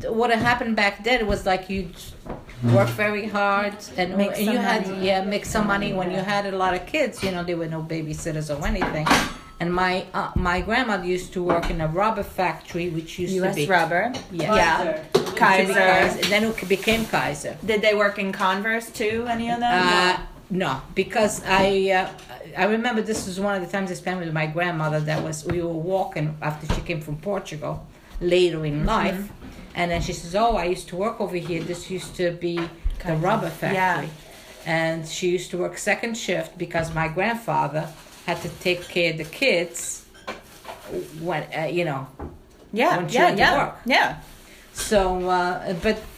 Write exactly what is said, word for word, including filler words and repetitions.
what had happened back then was like you work very hard and Make you some had money. yeah make some money. When you had a lot of kids, you know, there were no babysitters or anything. And my uh, my grandmother used to work in a rubber factory, which used U S to be Rubber. Yeah. Yeah. used to be Kaiser. Kaiser. Then it became Kaiser. Did they work in Converse too? Any of them? Uh, no, because I uh, I remember this was one of the times I spent with my grandmother. That was we were walking after she came from Portugal later in Mm-hmm. life, and then she says, "Oh, I used to work over here. This used to be the Kaiser. rubber factory." Yeah. And she used to work second shift because my grandfather had to take care of the kids when uh, you know yeah. when she yeah. went to yeah. work. Yeah. So, uh, but